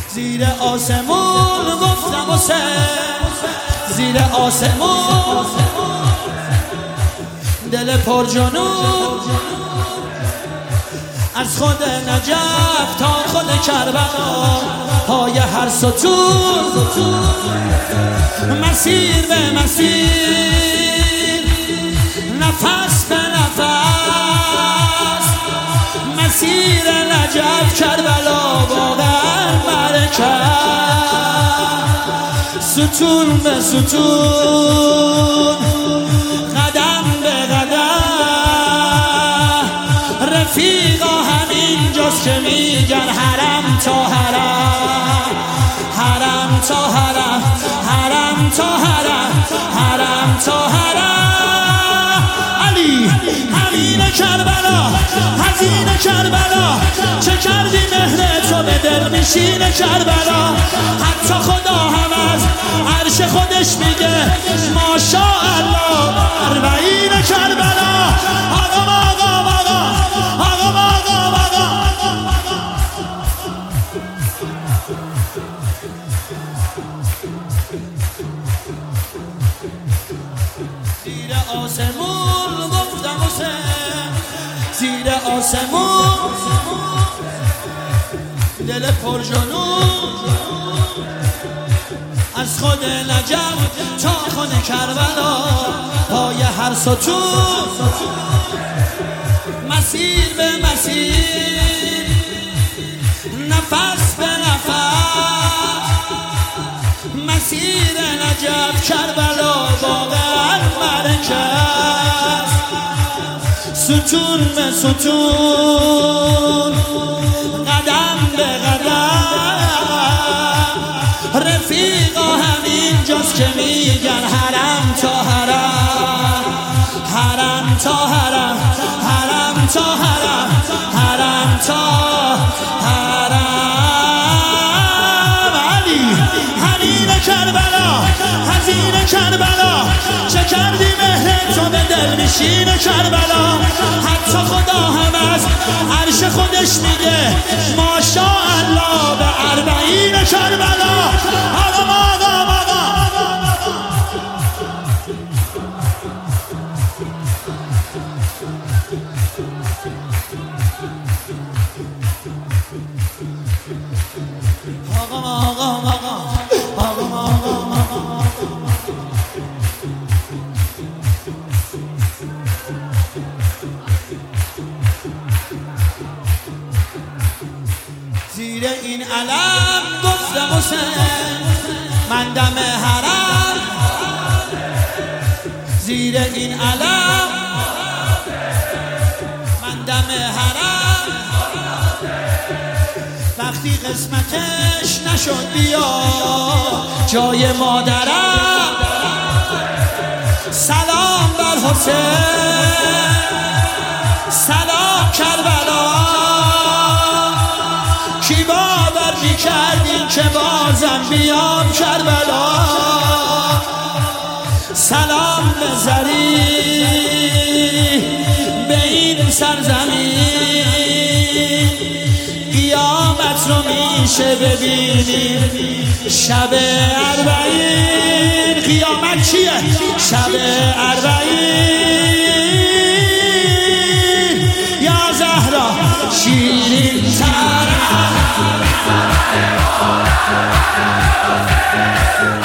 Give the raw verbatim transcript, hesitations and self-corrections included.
زیر آسمون گفتم حسین، زیر آسمون دل پر جنون، از خود نجف تا خود کربلا، پای هر ستون مسیر به مسیر، نفس به نفس، مسیر نجف کربلا واقعا مرکز، ستون به ستون، قدم به قدم، رفیقا همینجاست که میگن حرم تا حرم، حرم تا حرم، حرم تا حرم، حرم تا حرم. علی همین کربلا، حزین کربلا، چه کردی مهر تو به دل میشین کربلا، حتی خدا هم از عرش خودش میگه ماشاءالله. اربعین کربلا، آقا آقا آقا آقا آقا آقا. زیر آسمون گفتم حسین، زیر آسمون دل پر جنون، از خود نجف تا خود کربلا، پای هر ستون مسیر به مسیر، نفس به نفس، مسیر نجف کربلا واقعا مرکز، ستون به ستون، قدم به قدم، رفیقا همینجاست که میگن حرم تا حرم، حرم تا حرم، حرم تا حرم، حرم تا حرم. علی حنین کربلا، حزین کربلا، چه کردی مهر تو به دل میشین کربلا، حتی خدا هم از عرش خودش میگه ماشاءالله. به اربعین کربلا، آقا آقا آقا. زیر این علم گفتم حسین من دم حرم، زیر این علم من دم حرم، وقتی قسمتش نشد بیا جای مادرم، سلام بر حسین، سلام کربلا، کی باور میکردین که بازم بیام کربلا، سلام به زری به این سرزمین، قیامت رو میشه ببینیم شب اربعین. قیامت چیه؟ شب اربعین. یا زهرا شیرین تر